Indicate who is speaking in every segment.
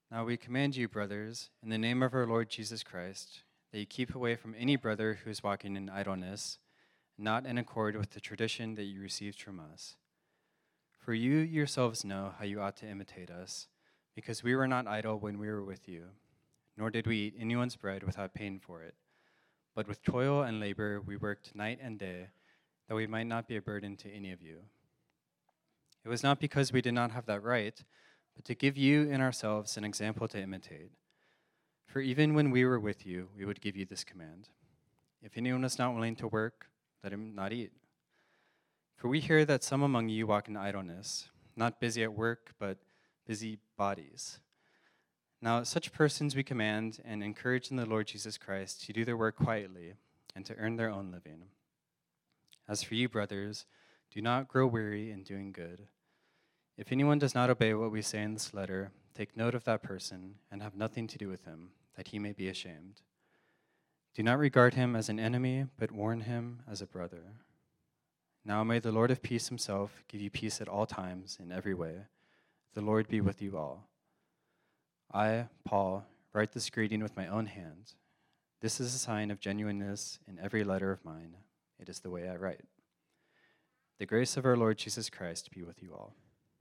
Speaker 1: Now we command you, brothers, in the name of our Lord Jesus Christ, that you keep away from any brother who is walking in idleness, not in accord with the tradition that you received from us. For you yourselves know how you ought to imitate us, because we were not idle when we were with you, nor did we eat anyone's bread without paying for it. But with toil and labor we worked night and day, that we might not be a burden to any of you. It was not because we did not have that right, but to give you and ourselves an example to imitate. For even when we were with you, we would give you this command: if anyone is not willing to work, let him not eat. For we hear that some among you walk in idleness, not busy at work, but busy bodies. Now such persons we command and encourage in the Lord Jesus Christ to do their work quietly and to earn their own living. As for you, brothers, do not grow weary in doing good. If anyone does not obey what we say in this letter, take note of that person and have nothing to do with him, that he may be ashamed. Do not regard him as an enemy, but warn him as a brother. Now may the Lord of peace himself give you peace at all times, in every way. The Lord be with you all. I, Paul, write this greeting with my own hand. This is a sign of genuineness in every letter of mine. It is the way I write. The grace of our Lord Jesus Christ be with you all.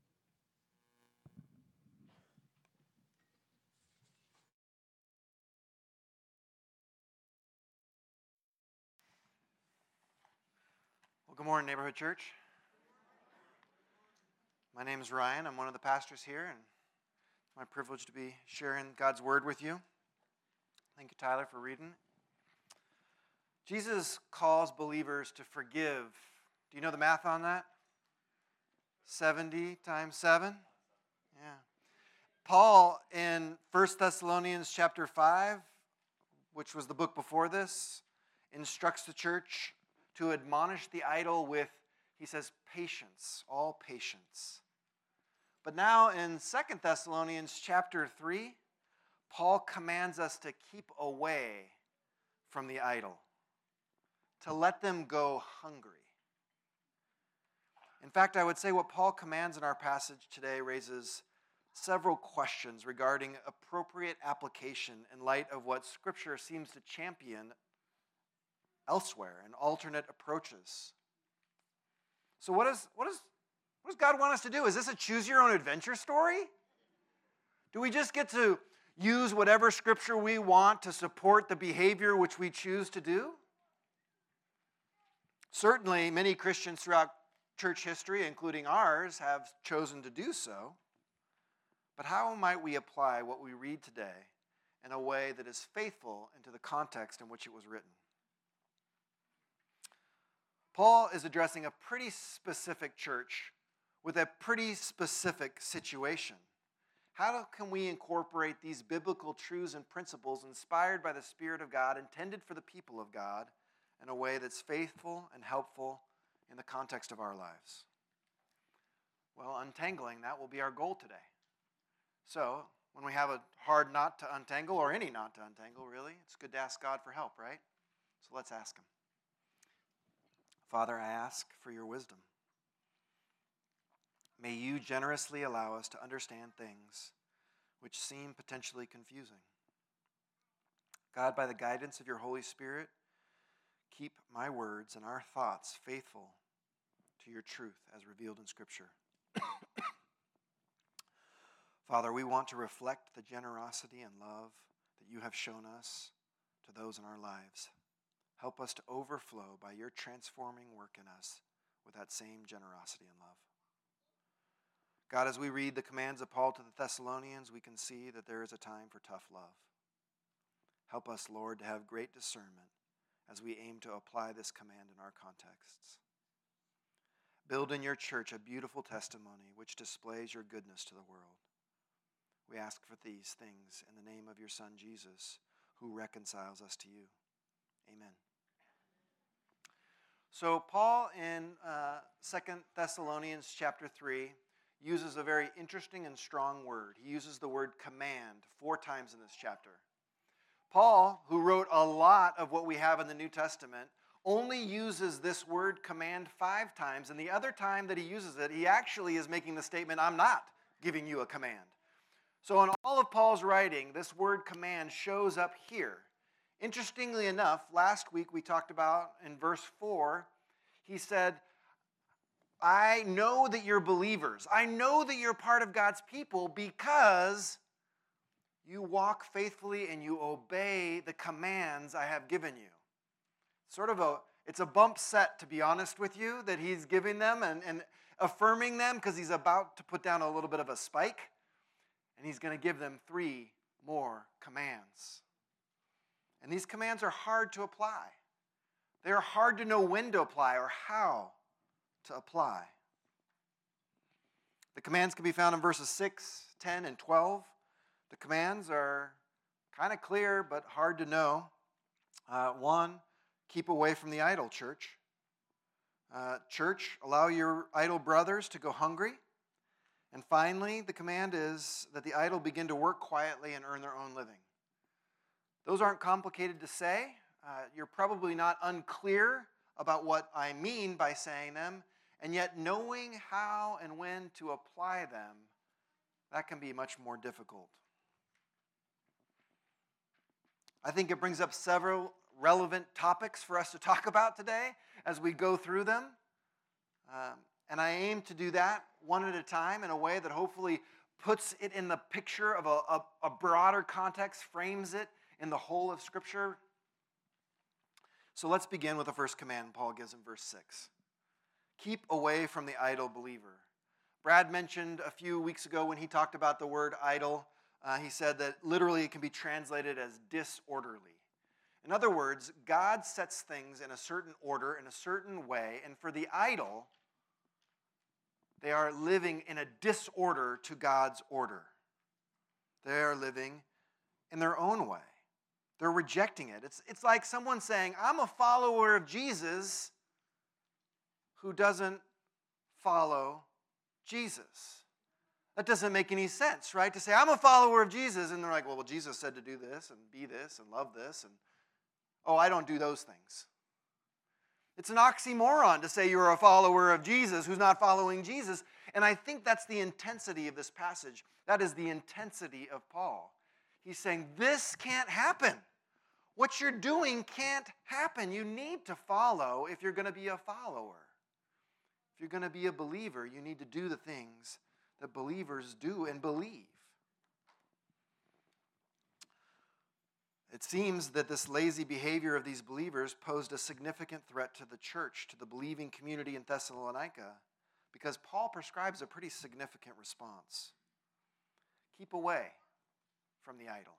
Speaker 2: Well, good morning, Neighborhood Church. My name is Ryan. I'm one of the pastors here, and it's my privilege to be sharing God's Word with you. Thank you, Tyler, for reading. Jesus calls believers to forgive. Do you know the math on that? 70 times 7? Yeah. Paul in 1 Thessalonians chapter 5, which was the book before this, instructs the church to admonish the idle with, he says, patience, all patience. But now in 2 Thessalonians chapter 3, Paul commands us to keep away from the idle, to let them go hungry. In fact, I would say what Paul commands in our passage today raises several questions regarding appropriate application in light of what Scripture seems to champion elsewhere and alternate approaches. So what does God want us to do? Is this a choose-your-own-adventure story? Do we just get to use whatever Scripture we want to support the behavior which we choose to do? Certainly, many Christians throughout church history, including ours, have chosen to do so. But how might we apply what we read today in a way that is faithful into the context in which it was written? Paul is addressing a pretty specific church with a pretty specific situation. How can we incorporate these biblical truths and principles inspired by the Spirit of God, intended for the people of God, in a way that's faithful and helpful in the context of our lives? Well, untangling that will be our goal today. So, when we have a hard knot to untangle, or any knot to untangle, really, it's good to ask God for help, right? So let's ask Him. Father, I ask for your wisdom. May you generously allow us to understand things which seem potentially confusing. God, by the guidance of your Holy Spirit, keep my words and our thoughts faithful to your truth as revealed in Scripture. Father, we want to reflect the generosity and love that you have shown us to those in our lives. Help us to overflow by your transforming work in us with that same generosity and love. God, as we read the commands of Paul to the Thessalonians, we can see that there is a time for tough love. Help us, Lord, to have great discernment as we aim to apply this command in our contexts. Build in your church a beautiful testimony which displays your goodness to the world. We ask for these things in the name of your Son, Jesus, who reconciles us to you. Amen. So Paul in 2 Thessalonians chapter 3 uses a very interesting and strong word. He uses the word command 4 times in this chapter. Paul, who wrote a lot of what we have in the New Testament, only uses this word command 5 times, and the other time that he uses it, he actually is making the statement, I'm not giving you a command. So in all all of Paul's writing, this word command shows up here. Interestingly enough, last week we talked about in verse 4, he said, I know that you're believers. I know that you're part of God's people because you walk faithfully and you obey the commands I have given you. It's a bump set, to be honest with you, that he's giving them and affirming them because he's about to put down a little bit of a spike. And he's going to give them 3 more commands. And these commands are hard to apply. They are hard to know when to apply or how to apply. The commands can be found in verses 6, 10, and 12. The commands are kind of clear but hard to know. 1, keep away from the idol, church. Church, allow your idol brothers to go hungry. And finally, the command is that the idol begin to work quietly and earn their own living. Those aren't complicated to say. You're probably not unclear about what I mean by saying them, and yet knowing how and when to apply them, that can be much more difficult. I think it brings up several relevant topics for us to talk about today as we go through them. And I aim to do that one at a time in a way that hopefully puts it in the picture of a broader context, frames it in the whole of Scripture. So let's begin with the first command Paul gives in verse 6. Keep away from the idol believer. Brad mentioned a few weeks ago when he talked about the word idol, he said that literally it can be translated as disorderly. In other words, God sets things in a certain order, in a certain way, and for the idol, they are living in a disorder to God's order. They are living in their own way. They're rejecting it. It's like someone saying, I'm a follower of Jesus who doesn't follow Jesus. That doesn't make any sense, right? To say, I'm a follower of Jesus, and they're like, well, Jesus said to do this and be this and love this, and oh, I don't do those things. It's an oxymoron to say you're a follower of Jesus who's not following Jesus, and I think that's the intensity of this passage. That is the intensity of Paul. He's saying, this can't happen. What you're doing can't happen. You need to follow if you're going to be a follower. If you're going to be a believer, you need to do the things that believers do and believe. It seems that this lazy behavior of these believers posed a significant threat to the church, to the believing community in Thessalonica, because Paul prescribes a pretty significant response. Keep away from the idol.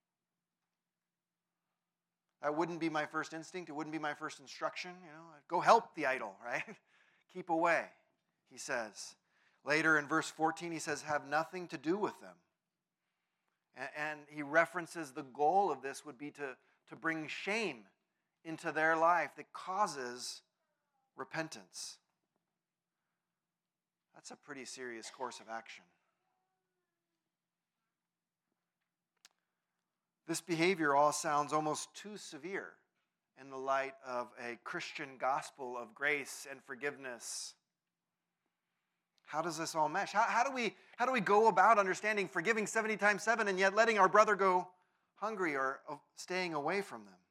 Speaker 2: That wouldn't be my first instinct. It wouldn't be my first instruction. Go help the idol, right? Keep away, he says. Later in verse 14, he says, have nothing to do with them. And he references the goal of this would be to bring shame into their life that causes repentance. That's a pretty serious course of action. This behavior all sounds almost too severe in the light of a Christian gospel of grace and forgiveness. How does this all mesh? How do we go about understanding forgiving 70 times 7 and yet letting our brother go hungry or staying away from them?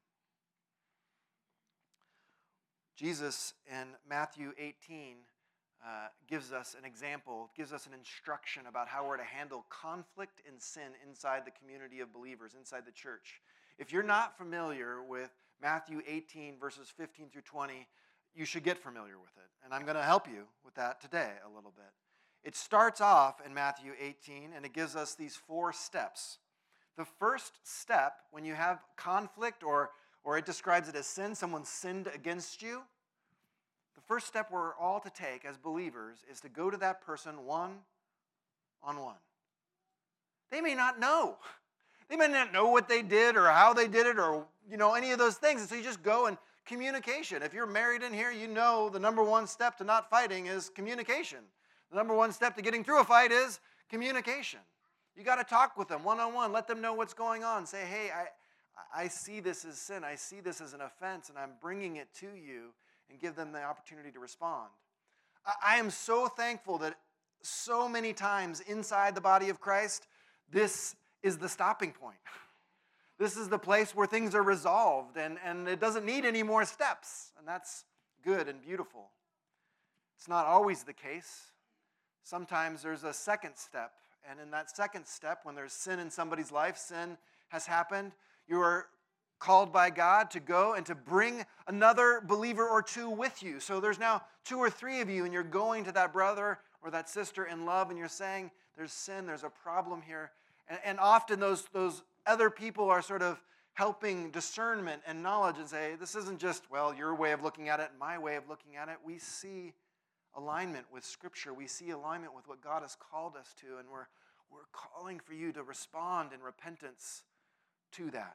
Speaker 2: Jesus in Matthew 18 gives us an example, gives us an instruction about how we're to handle conflict and sin inside the community of believers, inside the church. If you're not familiar with Matthew 18, verses 15 through 20, you should get familiar with it. And I'm going to help you with that today a little bit. It starts off in Matthew 18, and it gives us these 4 steps. The first step, when you have conflict, or it describes it as sin, someone sinned against you, the first step we're all to take as believers is to go to that person one-on-one. They may not know. They may not know what they did or how they did it or, any of those things. And so you just go and communication. If you're married in here, you know the number one step to not fighting is communication. The number one step to getting through a fight is communication. You got to talk with them one-on-one. Let them know what's going on. Say, hey, I see this as sin. I see this as an offense, and I'm bringing it to you, and give them the opportunity to respond. I am so thankful that so many times inside the body of Christ, this is the stopping point. This is the place where things are resolved, and it doesn't need any more steps, and that's good and beautiful. It's not always the case. Sometimes there's a second step, and in that second step, when there's sin in somebody's life, sin has happened, you are called by God to go and to bring another believer or two with you. So there's now 2 or 3 of you, and you're going to that brother or that sister in love, and you're saying, there's sin, there's a problem here. And often those other people are sort of helping discernment and knowledge and say, this isn't just, well, your way of looking at it and my way of looking at it. We see alignment with Scripture. We see alignment with what God has called us to, and we're calling for you to respond in repentance to that.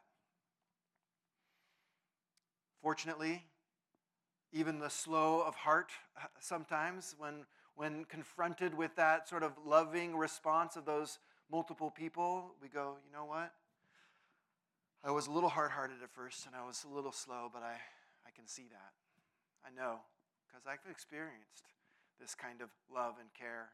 Speaker 2: Fortunately, even the slow of heart sometimes, when confronted with that sort of loving response of those multiple people, we go, you know what? I was a little hard-hearted at first, and I was a little slow, but I can see that. I know, because I've experienced this kind of love and care.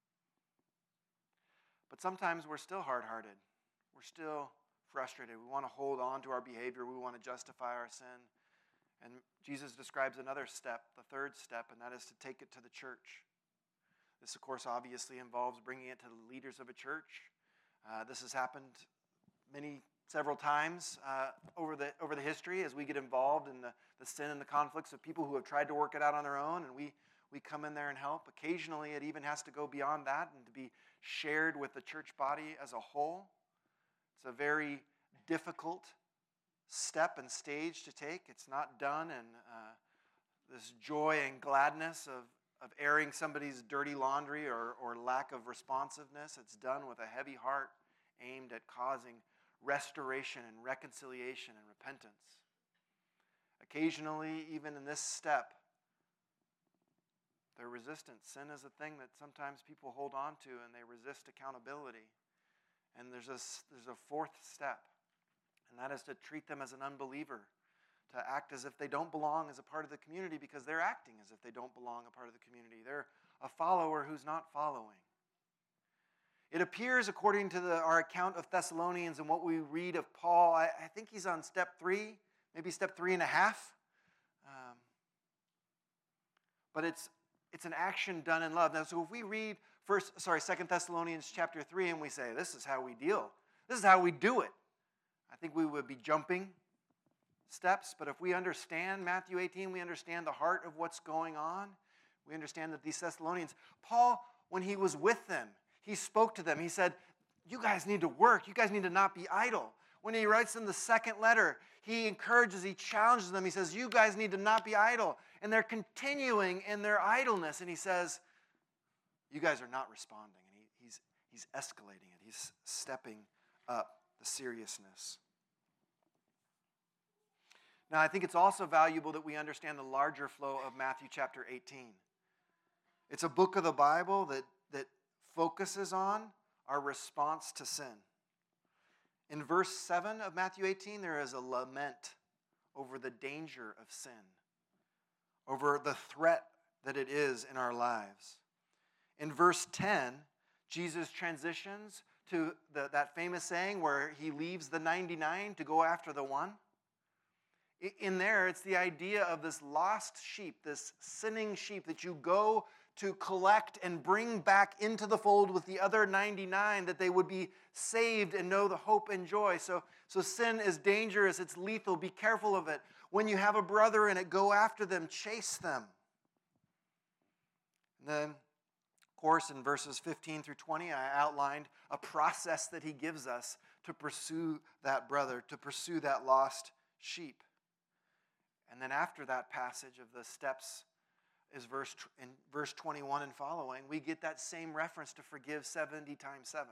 Speaker 2: But sometimes we're still hard-hearted. We're still frustrated. We want to hold on to our behavior. We want to justify our sin. And Jesus describes another step, the third step, and that is to take it to the church. This, of course, obviously involves bringing it to the leaders of a church. This has happened several times over the history as we get involved in the sin and the conflicts of people who have tried to work it out on their own, and we come in there and help. Occasionally, it even has to go beyond that and to be shared with the church body as a whole. It's a very difficult step and stage to take. It's not done in this joy and gladness of airing somebody's dirty laundry or lack of responsiveness. It's done with a heavy heart aimed at causing restoration and reconciliation and repentance. Occasionally, even in this step, they're resistant. Sin is a thing that sometimes people hold on to, and they resist accountability. And there's a fourth step, and that is to treat them as an unbeliever, to act as if they don't belong as a part of the community because they're acting as if they don't belong a part of the community. They're a follower who's not following. It appears, according to our account of Thessalonians and what we read of Paul, I think he's on step 3, maybe step 3.5. But it's an action done in love. Now, so if we read 2 Thessalonians chapter 3 and we say, this is how we deal, this is how we do it, I think we would be jumping steps. But if we understand Matthew 18, we understand the heart of what's going on. We understand that these Thessalonians, Paul, when he was with them, he spoke to them. He said, you guys need to work. You guys need to not be idle. When he writes them the second letter, he encourages, he challenges them. He says, you guys need to not be idle. And they're continuing in their idleness. And he says, you guys are not responding. And he's escalating it. He's stepping up the seriousness. Now, I think it's also valuable that we understand the larger flow of Matthew chapter 18. It's a book of the Bible that focuses on our response to sin. In verse 7 of Matthew 18, there is a lament over the danger of sin, over the threat that it is in our lives. In verse 10, Jesus transitions to that famous saying where he leaves the 99 to go after the one. In there, it's the idea of this lost sheep, this sinning sheep that you go to collect and bring back into the fold with the other 99, that they would be saved and know the hope and joy. So sin is dangerous, it's lethal, be careful of it. When you have a brother in it, go after them, chase them. And then, of course, in verses 15 through 20, I outlined a process that he gives us to pursue that brother, to pursue that lost sheep. And then after that passage of the steps is in verse 21 and following, we get that same reference to forgive 70 times 7.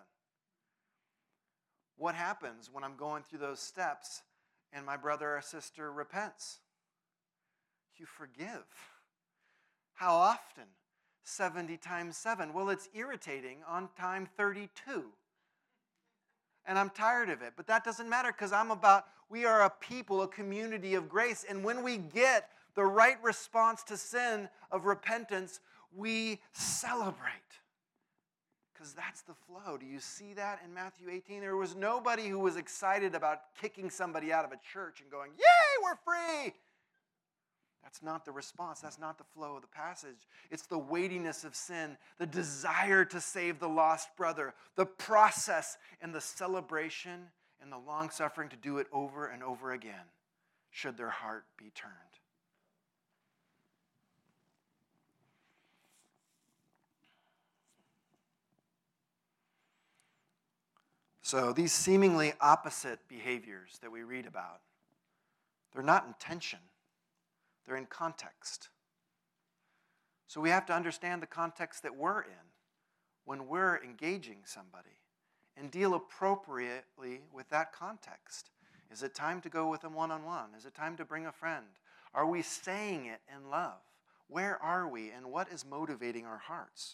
Speaker 2: What happens when I'm going through those steps and my brother or sister repents? You forgive. How often? 70 times 7. Well, it's irritating on time 32. And I'm tired of it. But that doesn't matter because we are a people, a community of grace. And when we get the right response to sin of repentance, we celebrate. Because that's the flow. Do you see that in Matthew 18? There was nobody who was excited about kicking somebody out of a church and going, yay, we're free. That's not the response. That's not the flow of the passage. It's the weightiness of sin, the desire to save the lost brother, the process and the celebration and the long-suffering to do it over and over again, should their heart be turned. So these seemingly opposite behaviors that we read about, they're not in tension. They're in context. So we have to understand the context that we're in when we're engaging somebody and deal appropriately with that context. Is it time to go with them one-on-one? Is it time to bring a friend? Are we saying it in love? Where are we, and what is motivating our hearts?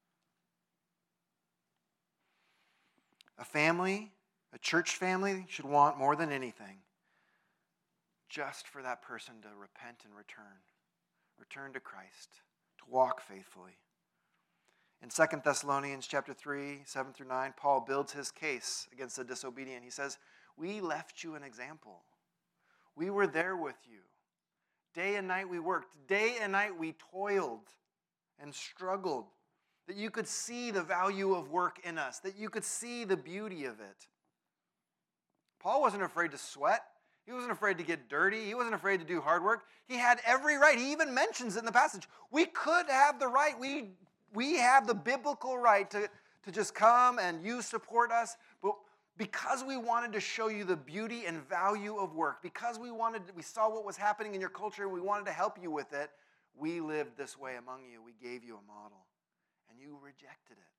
Speaker 2: A family, a church family, should want more than anything just for that person to repent and return to Christ, to walk faithfully. In 2 Thessalonians chapter 3, 7 through 9, Paul builds his case against the disobedient. He says, we left you an example. We were there with you. Day and night we worked. Day and night we toiled and struggled, that you could see the value of work in us, that you could see the beauty of it. Paul wasn't afraid to sweat. He wasn't afraid to get dirty. He wasn't afraid to do hard work. He had every right. He even mentions it in the passage. We could have the right. We have the biblical right to just come and you support us. But because we wanted to show you the beauty and value of work, because we saw what was happening in your culture and we wanted to help you with it, we lived this way among you. We gave you a model. And you rejected it.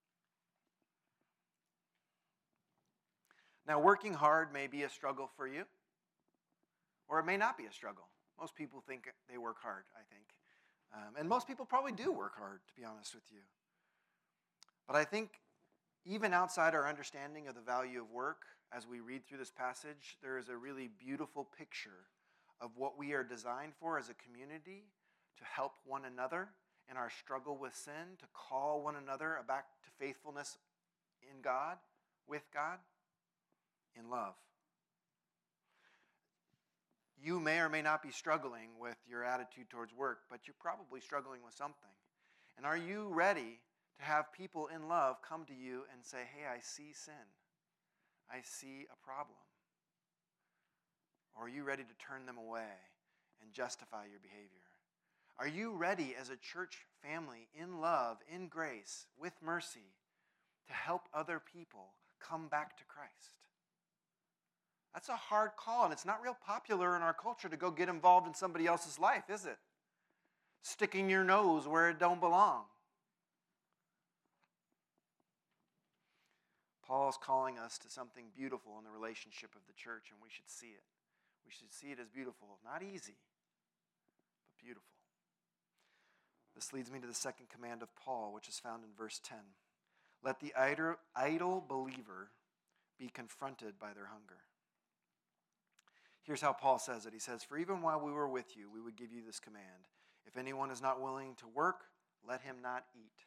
Speaker 2: Now, working hard may be a struggle for you, or it may not be a struggle. Most people think they work hard, I think. And most people probably do work hard, to be honest with you. But I think even outside our understanding of the value of work, as we read through this passage, there is a really beautiful picture of what we are designed for as a community, to help one another in our struggle with sin, to call one another back to faithfulness in God, with God, in love. You may or may not be struggling with your attitude towards work, but you're probably struggling with something. And are you ready to have people in love come to you and say, hey, I see sin. I see a problem. Or are you ready to turn them away and justify your behavior? Are you ready as a church family in love, in grace, with mercy, to help other people come back to Christ? That's a hard call, and it's not real popular in our culture to go get involved in somebody else's life, is it? Sticking your nose where it don't belong. Paul is calling us to something beautiful in the relationship of the church, and we should see it. We should see it as beautiful. Not easy, but beautiful. This leads me to the second command of Paul, which is found in verse 10. Let the idle believer be confronted by their hunger. Here's how Paul says it. He says, for even while we were with you, we would give you this command. If anyone is not willing to work, let him not eat.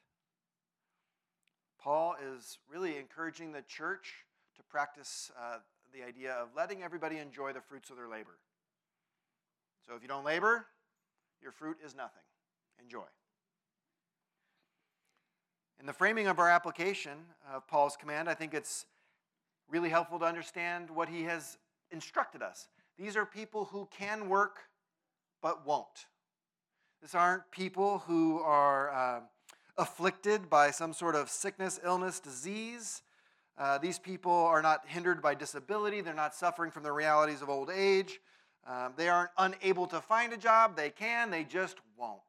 Speaker 2: Paul is really encouraging the church to practice the idea of letting everybody enjoy the fruits of their labor. So if you don't labor, your fruit is nothing. Enjoy. In the framing of our application of Paul's command, I think it's really helpful to understand what he has instructed us. These are people who can work but won't. These aren't people who are afflicted by some sort of sickness, illness, disease. These people are not hindered by disability. They're not suffering from the realities of old age. They aren't unable to find a job. They can, they just won't.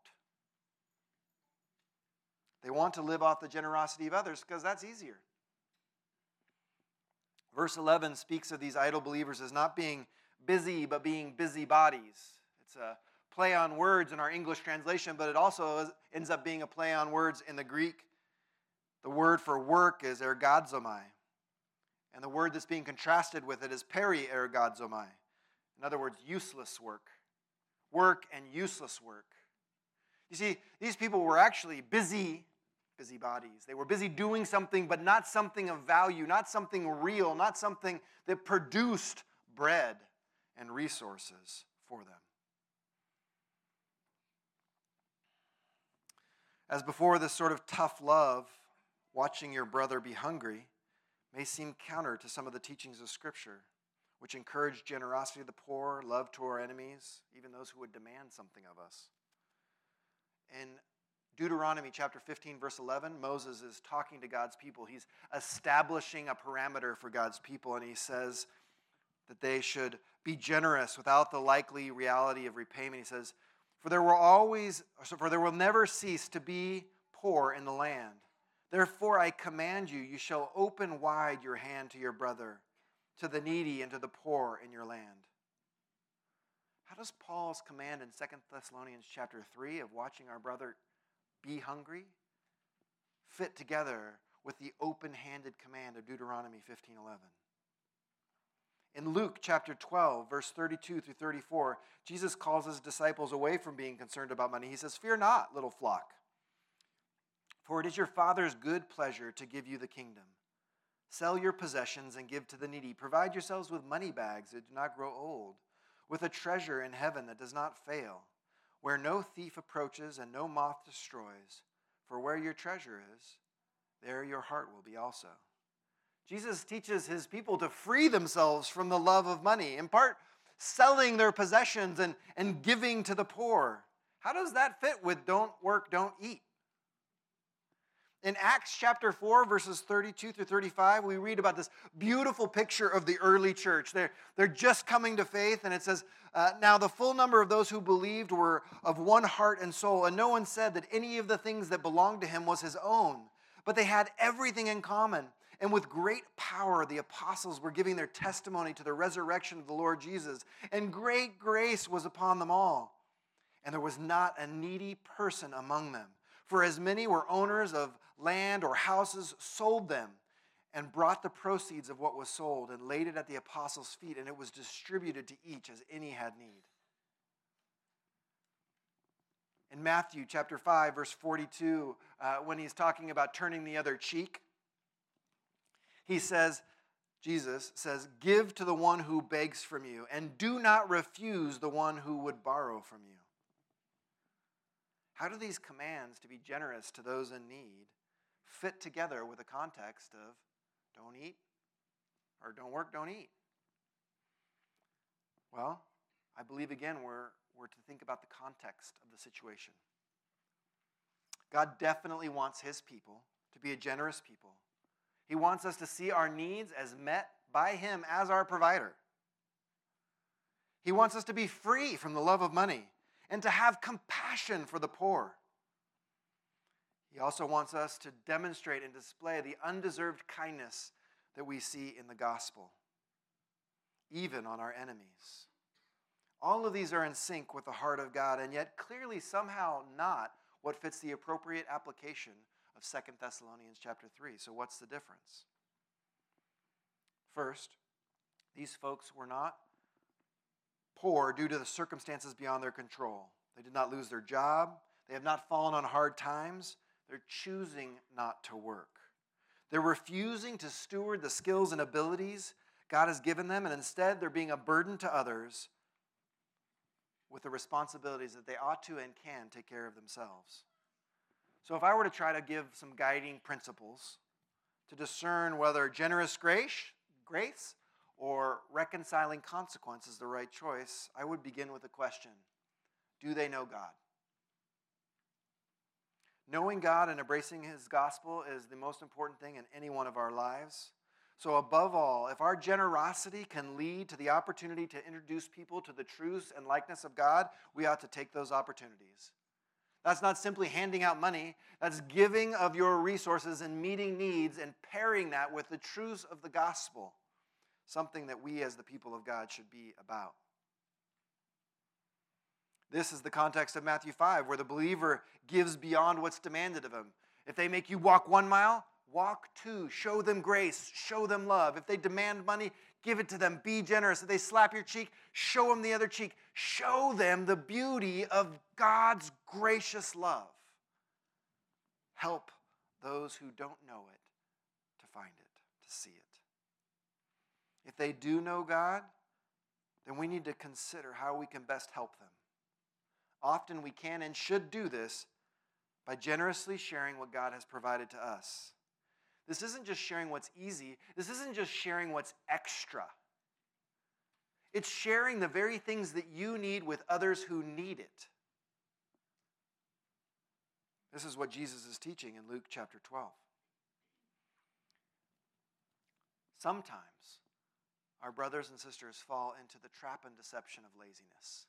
Speaker 2: They want to live off the generosity of others because that's easier. Verse 11 speaks of these idle believers as not being busy, but being busybodies. It's a play on words in our English translation, but it also ends up being a play on words in the Greek. The word for work is ergazomai, and the word that's being contrasted with it is peri-ergazomai. In other words, useless work. Work and useless work. You see, these people were actually busy busybodies. They were busy doing something, but not something of value, not something real, not something that produced bread and resources for them. As before, this sort of tough love, watching your brother be hungry, may seem counter to some of the teachings of Scripture, which encourage generosity to the poor, love to our enemies, even those who would demand something of us. In Deuteronomy chapter 15, verse 11, Moses is talking to God's people. He's establishing a parameter for God's people, and he says that they should be generous without the likely reality of repayment. He says, For there will never cease to be poor in the land. Therefore I command you, you shall open wide your hand to your brother, to the needy and to the poor in your land. How does Paul's command in 2 Thessalonians chapter 3 of watching our brother be hungry fit together with the open-handed command of Deuteronomy 15:11? In Luke chapter 12, verse 32 through 34, Jesus calls his disciples away from being concerned about money. He says, Fear not, little flock, for it is your Father's good pleasure to give you the kingdom. Sell your possessions and give to the needy. Provide yourselves with money bags that do not grow old, with a treasure in heaven that does not fail, where no thief approaches and no moth destroys. For where your treasure is, there your heart will be also. Jesus teaches his people to free themselves from the love of money, in part selling their possessions and giving to the poor. How does that fit with don't work, don't eat? In Acts chapter 4, verses 32 through 35, we read about this beautiful picture of the early church. They're just coming to faith, and it says, Now the full number of those who believed were of one heart and soul, and no one said that any of the things that belonged to him was his own, but they had everything in common. And with great power, the apostles were giving their testimony to the resurrection of the Lord Jesus, and great grace was upon them all. And there was not a needy person among them. For as many were owners of land or houses, sold them, and brought the proceeds of what was sold, and laid it at the apostles' feet, and it was distributed to each as any had need. In Matthew chapter 5, verse 42, when he's talking about turning the other cheek, Jesus says, Give to the one who begs from you, and do not refuse the one who would borrow from you. How do these commands to be generous to those in need fit together with the context of don't eat or don't work, don't eat? Well, I believe again we're to think about the context of the situation. God definitely wants his people to be a generous people. He wants us to see our needs as met by him as our provider. He wants us to be free from the love of money and to have compassion for the poor. He also wants us to demonstrate and display the undeserved kindness that we see in the gospel, even on our enemies. All of these are in sync with the heart of God, and yet clearly somehow not what fits the appropriate application of 2 Thessalonians chapter 3. So what's the difference? First, these folks were not poor due to the circumstances beyond their control. They did not lose their job. They have not fallen on hard times. They're choosing not to work. They're refusing to steward the skills and abilities God has given them, and instead they're being a burden to others with the responsibilities that they ought to and can take care of themselves. So if I were to try to give some guiding principles to discern whether generous grace or reconciling consequence is the right choice, I would begin with the question, do they know God? Knowing God and embracing his gospel is the most important thing in any one of our lives. So above all, if our generosity can lead to the opportunity to introduce people to the truth and likeness of God, we ought to take those opportunities. That's not simply handing out money. That's giving of your resources and meeting needs and pairing that with the truths of the gospel, something that we as the people of God should be about. This is the context of Matthew 5, where the believer gives beyond what's demanded of him. If they make you walk 1 mile, walk 2. Show them grace. Show them love. If they demand money, give it to them. Be generous. If they slap your cheek, show them the other cheek. Show them the beauty of God's gracious love. Help those who don't know it to find it, to see it. If they do know God, then we need to consider how we can best help them. Often we can and should do this by generously sharing what God has provided to us. This isn't just sharing what's easy. This isn't just sharing what's extra. It's sharing the very things that you need with others who need it. This is what Jesus is teaching in Luke chapter 12. Sometimes our brothers and sisters fall into the trap and deception of laziness.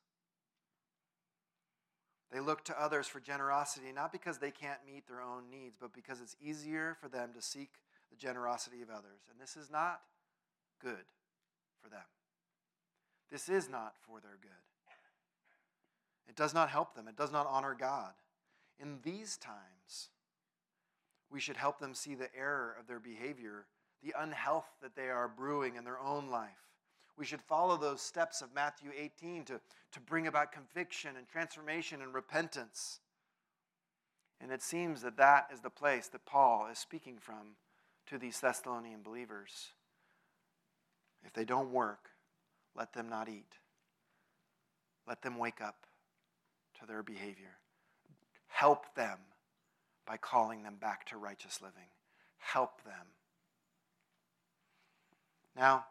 Speaker 2: They look to others for generosity, not because they can't meet their own needs, but because it's easier for them to seek the generosity of others. And this is not good for them. This is not for their good. It does not help them. It does not honor God. In these times, we should help them see the error of their behavior, the unhealth that they are brewing in their own life. We should follow those steps of Matthew 18 to bring about conviction and transformation and repentance. And it seems that that is the place that Paul is speaking from to these Thessalonian believers. If they don't work, let them not eat. Let them wake up to their behavior. Help them by calling them back to righteous living. Help them. Now,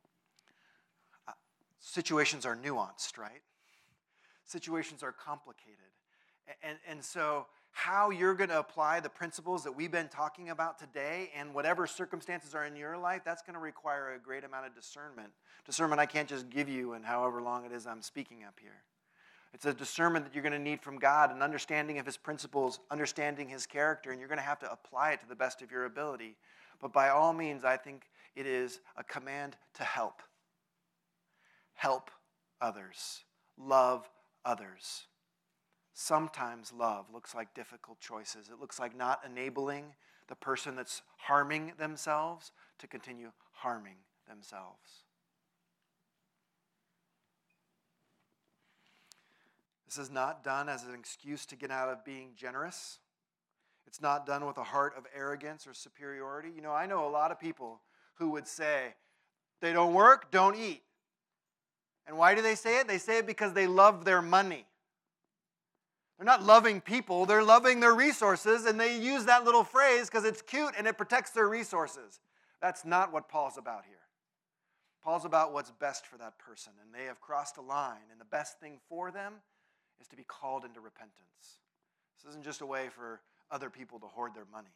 Speaker 2: situations are nuanced, right? Situations are complicated. And so how you're going to apply the principles that we've been talking about today and whatever circumstances are in your life, that's going to require a great amount of discernment. Discernment I can't just give you in however long it is I'm speaking up here. It's a discernment that you're going to need from God, an understanding of His principles, understanding His character, and you're going to have to apply it to the best of your ability. But by all means, I think it is a command to help. Help others. Love others. Sometimes love looks like difficult choices. It looks like not enabling the person that's harming themselves to continue harming themselves. This is not done as an excuse to get out of being generous. It's not done with a heart of arrogance or superiority. You know, I know a lot of people who would say, they don't work, don't eat. And why do they say it? They say it because they love their money. They're not loving people, they're loving their resources, and they use that little phrase because it's cute and it protects their resources. That's not what Paul's about here. Paul's about what's best for that person, and they have crossed a line, and the best thing for them is to be called into repentance. This isn't just a way for other people to hoard their money.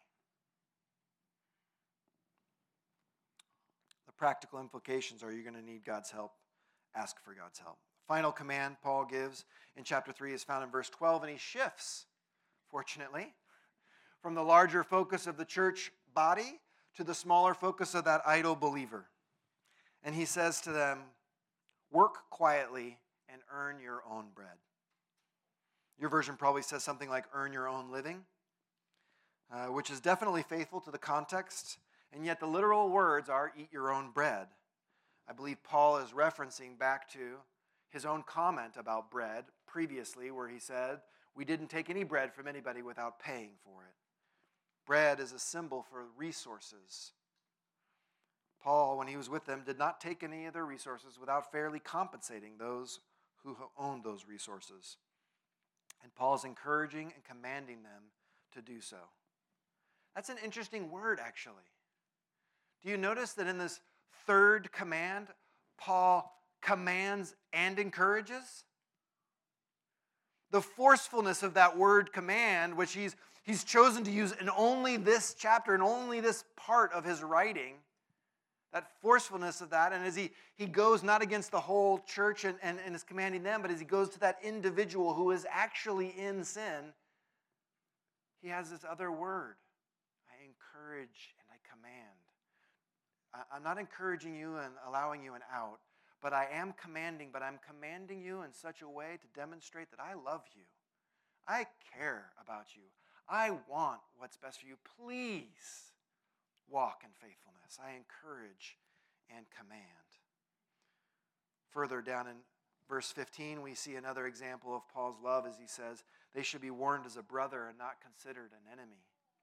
Speaker 2: The practical implications are you're going to need God's help. Ask for God's help. Final command Paul gives in chapter 3 is found in verse 12, and he shifts, fortunately, from the larger focus of the church body to the smaller focus of that idle believer. And he says to them, work quietly and earn your own bread. Your version probably says something like earn your own living, which is definitely faithful to the context, and yet the literal words are eat your own bread. I believe Paul is referencing back to his own comment about bread previously, where he said, we didn't take any bread from anybody without paying for it. Bread is a symbol for resources. Paul, when he was with them, did not take any of their resources without fairly compensating those who owned those resources. And Paul's encouraging and commanding them to do so. That's an interesting word, actually. Do you notice that in this third command, Paul commands and encourages? The forcefulness of that word command, which he's chosen to use in only this chapter and only this part of his writing, that forcefulness of that, and as he goes not against the whole church and is commanding them, but as he goes to that individual who is actually in sin, he has this other word. I encourage and I command. I'm not encouraging you and allowing you an out, but I am commanding, but I'm commanding you in such a way to demonstrate that I love you. I care about you. I want what's best for you. Please walk in faithfulness. I encourage and command. Further down in verse 15, we see another example of Paul's love as he says, they should be warned as a brother and not considered an enemy.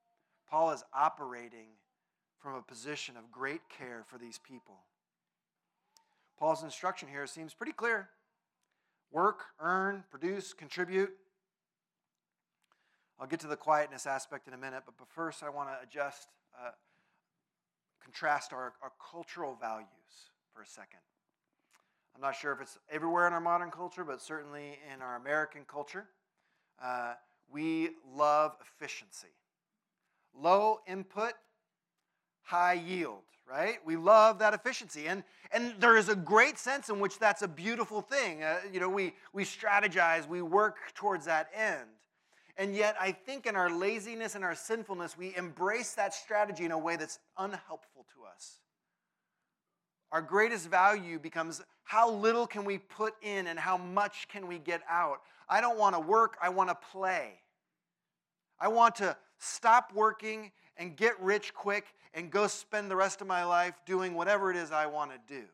Speaker 2: Paul is operating from a position of great care for these people. Paul's instruction here seems pretty clear. Work, earn, produce, contribute. I'll get to the quietness aspect in a minute, but first I want to contrast our cultural values for a second. I'm not sure if it's everywhere in our modern culture, but certainly in our American culture, we love efficiency. Low input, high yield, right? We love that efficiency. And there is a great sense in which that's a beautiful thing. We strategize, we work towards that end. And yet, I think in our laziness and our sinfulness, we embrace that strategy in a way that's unhelpful to us. Our greatest value becomes how little can we put in and how much can we get out. I don't want to work, I want to play. I want to stop working and get rich quick and go spend the rest of my life doing whatever it is I want to do.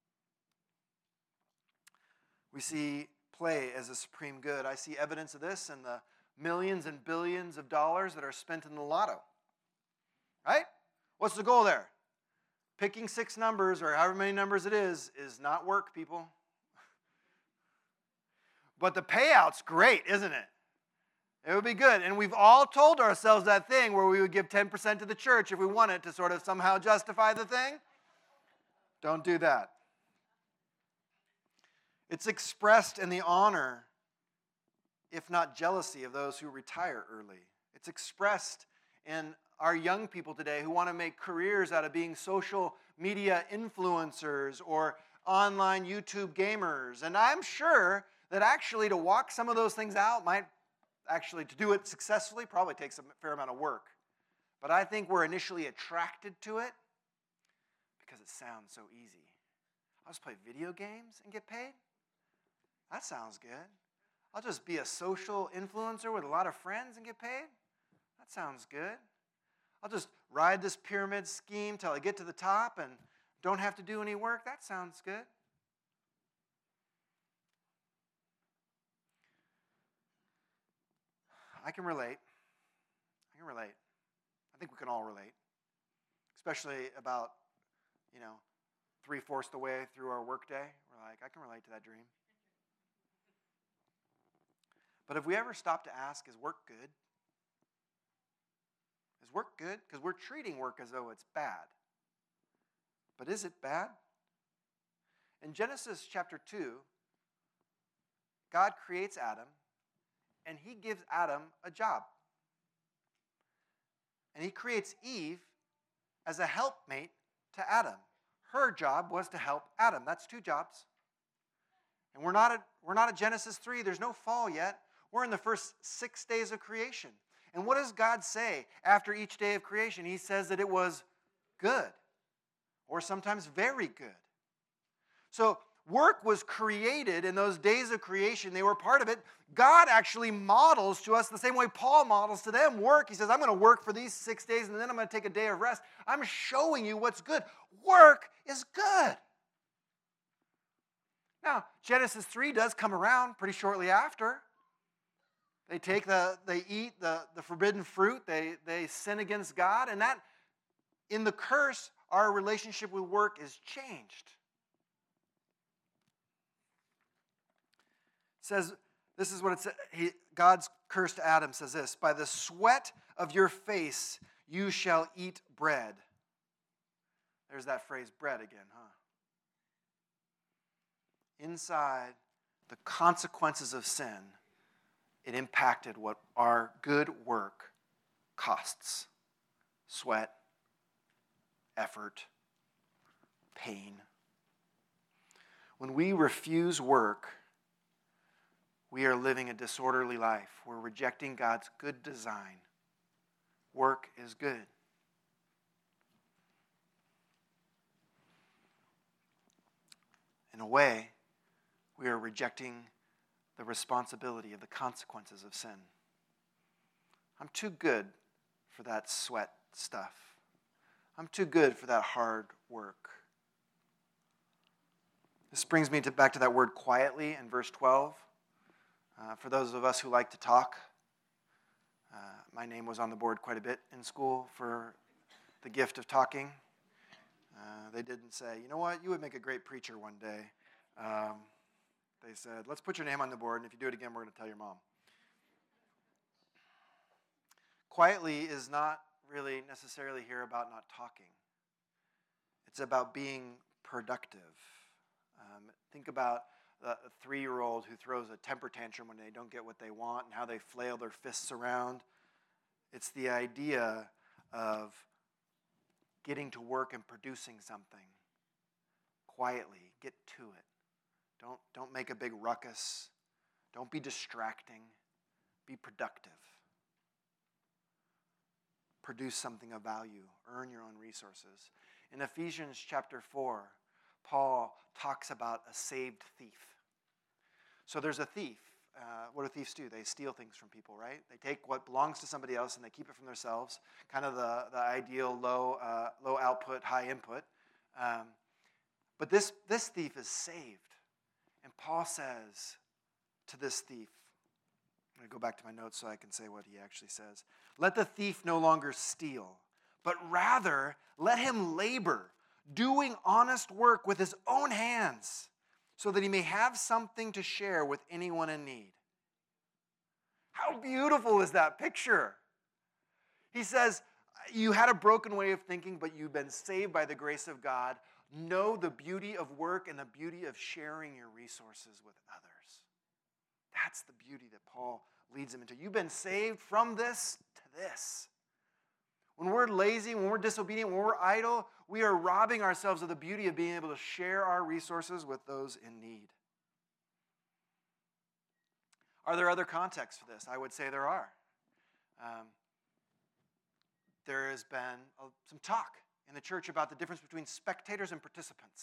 Speaker 2: We see play as a supreme good. I see evidence of this in the millions and billions of dollars that are spent in the lotto. Right? What's the goal there? Picking 6 numbers or however many numbers it is not work, people. But the payout's great, isn't it? It would be good. And we've all told ourselves that thing where we would give 10% to the church if we wanted to sort of somehow justify the thing. Don't do that. It's expressed in the honor, if not jealousy, of those who retire early. It's expressed in our young people today who want to make careers out of being social media influencers or online YouTube gamers. And I'm sure that actually to walk some of those things out might actually, to do it successfully, probably takes a fair amount of work. But I think we're initially attracted to it because it sounds so easy. I'll just play video games and get paid? That sounds good. I'll just be a social influencer with a lot of friends and get paid? That sounds good. I'll just ride this pyramid scheme till I get to the top and don't have to do any work? That sounds good. I can relate. I think we can all relate. Especially about, 3/4 the way through our workday. We're like, I can relate to that dream. But have we ever stopped to ask, is work good? Is work good? Because we're treating work as though it's bad. But is it bad? In Genesis chapter 2, God creates Adam, and he gives Adam a job. And he creates Eve as a helpmate to Adam. Her job was to help Adam. That's 2 jobs. And we're not at Genesis 3. There's no fall yet. We're in the first 6 days of creation. And what does God say after each day of creation? He says that it was good, or sometimes very good. So work was created in those days of creation. They were part of it. God actually models to us the same way Paul models to them work. He says, I'm going to work for these 6 days, and then I'm going to take a day of rest. I'm showing you what's good. Work is good. Now, Genesis 3 does come around pretty shortly after. They eat the forbidden fruit. They sin against God. And that, in the curse, our relationship with work is changed. It says, this is what it says. God's curse to Adam says this: by the sweat of your face you shall eat bread. There's that phrase, bread again, huh? Inside the consequences of sin, it impacted what our good work costs. Sweat, effort, pain. When we refuse work, we are living a disorderly life. We're rejecting God's good design. Work is good. In a way, we are rejecting the responsibility of the consequences of sin. I'm too good for that sweat stuff. I'm too good for that hard work. This brings me back to that word quietly in verse 12. For those of us who like to talk, My name was on the board quite a bit in school for the gift of talking. They didn't say, you know what, you would make a great preacher one day. They said, let's put your name on the board, and if you do it again, we're going to tell your mom. Quietly is not really necessarily here about not talking. It's about being productive. Think about a 3-year-old who throws a temper tantrum when they don't get what they want and how they flail their fists around. It's the idea of getting to work and producing something quietly. Get to it. Don't make a big ruckus. Don't be distracting. Be productive. Produce something of value. Earn your own resources. In Ephesians chapter 4, Paul talks about a saved thief. So there's a thief. What do thieves do? They steal things from people, right? They take what belongs to somebody else and they keep it from themselves. Kind of the ideal low output, high input. But this thief is saved. And Paul says to this thief, I'm going to go back to my notes so I can say what he actually says. Let the thief no longer steal, but rather let him labor, doing honest work with his own hands, so that he may have something to share with anyone in need. How beautiful is that picture? He says, you had a broken way of thinking, but you've been saved by the grace of God. Know the beauty of work and the beauty of sharing your resources with others. That's the beauty that Paul leads him into. You've been saved from this to this. When we're lazy, when we're disobedient, when we're idle, we are robbing ourselves of the beauty of being able to share our resources with those in need. Are there other contexts for this? I would say there are. There has been some talk in the church about the difference between spectators and participants.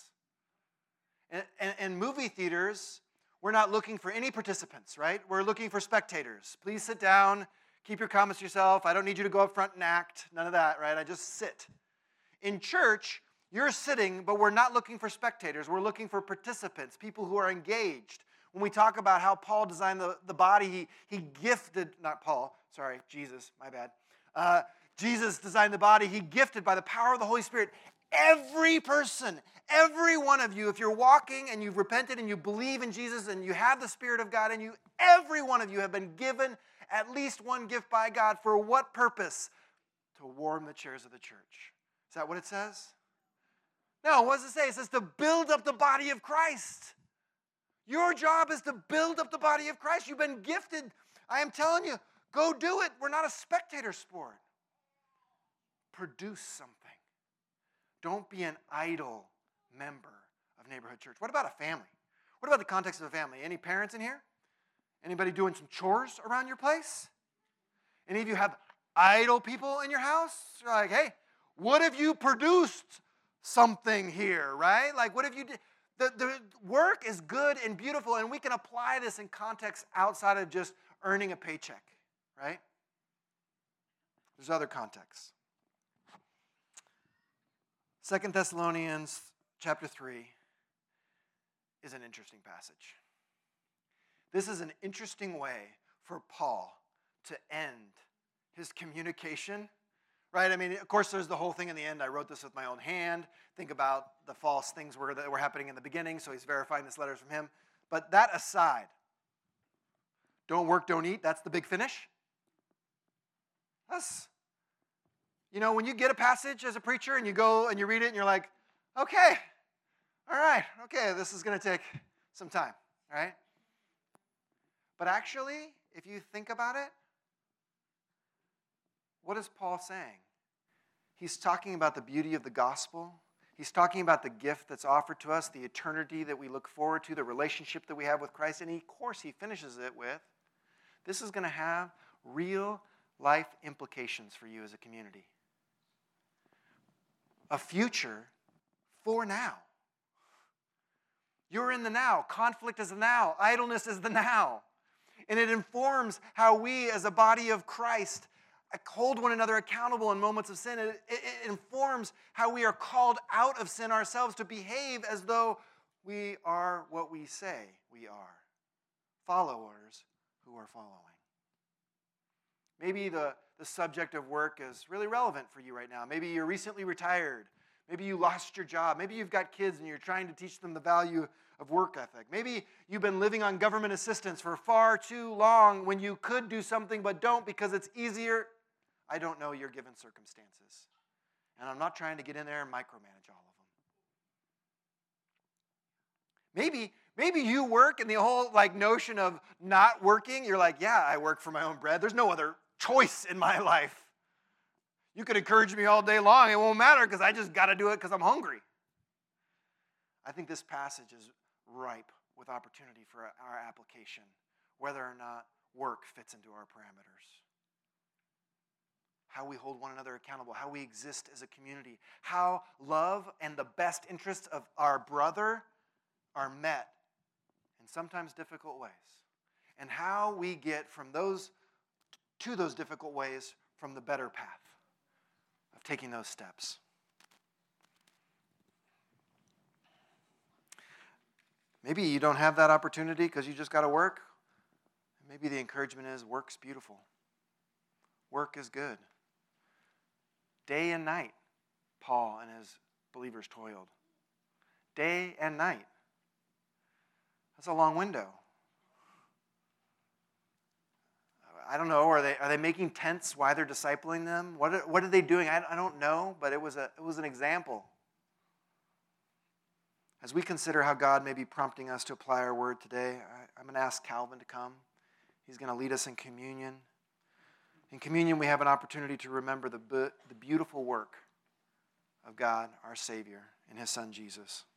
Speaker 2: In movie theaters, we're not looking for any participants, right? We're looking for spectators. Please sit down. Keep your comments to yourself. I don't need you to go up front and act. None of that, right? I just sit. In church, you're sitting, but we're not looking for spectators. We're looking for participants, people who are engaged. When we talk about how Paul designed the body, he gifted, not Paul, sorry, Jesus, my bad. Jesus designed the body. He gifted by the power of the Holy Spirit every person, every one of you. If you're walking and you've repented and you believe in Jesus and you have the Spirit of God in you, every one of you have been given at least one gift by God. For what purpose? To warm the chairs of the church. Is that what it says? No, what does it say? It says to build up the body of Christ. Your job is to build up the body of Christ. You've been gifted. I am telling you, go do it. We're not a spectator sport. Produce something. Don't be an idle member of Neighborhood Church. What about a family? What about the context of a family? Any parents in here? Anybody doing some chores around your place? Any of you have idle people in your house? You're like, hey, what if you produced something here, right? Like, what if you did? The work is good and beautiful, and we can apply this in context outside of just earning a paycheck, right? There's other contexts. 2 Thessalonians chapter 3 is an interesting passage. This is an interesting way for Paul to end his communication, right? I mean, of course, there's the whole thing in the end. I wrote this with my own hand. Think about the false things that were happening in the beginning, so he's verifying this letter from him. But that aside, don't work, don't eat, that's the big finish. When you get a passage as a preacher and you go and you read it and you're like, okay, all right, okay, this is going to take some time, all right? But actually, if you think about it, what is Paul saying? He's talking about the beauty of the gospel. He's talking about the gift that's offered to us, the eternity that we look forward to, the relationship that we have with Christ. And of course, he finishes it with, this is going to have real life implications for you as a community. A future for now. You're in the now. Conflict is the now. Idleness is the now. And it informs how we as a body of Christ hold one another accountable in moments of sin. It informs how we are called out of sin ourselves to behave as though we are what we say we are. Followers who are following. Maybe the subject of work is really relevant for you right now. Maybe you're recently retired. Maybe you lost your job. Maybe you've got kids and you're trying to teach them the value of work ethic. Maybe you've been living on government assistance for far too long when you could do something but don't because it's easier. I don't know your given circumstances. And I'm not trying to get in there and micromanage all of them. Maybe you work and the whole notion of not working, you're like, yeah, I work for my own bread. There's no other choice in my life. You could encourage me all day long. It won't matter because I just got to do it because I'm hungry. I think this passage is ripe with opportunity for our application, whether or not work fits into our parameters. How we hold one another accountable, how we exist as a community, how love and the best interests of our brother are met in sometimes difficult ways, and how we get from those to those difficult ways from the better path of taking those steps. Maybe you don't have that opportunity because you just got to work. Maybe the encouragement is work's beautiful. Work is good. Day and night, Paul and his believers toiled. Day and night. That's a long window. I don't know. Are they making tents while they're discipling them? What are they doing? I don't know, but it was an example. As we consider how God may be prompting us to apply our word today, I'm going to ask Calvin to come. He's going to lead us in communion. In communion, we have an opportunity to remember the beautiful work of God, our Savior, and His Son, Jesus.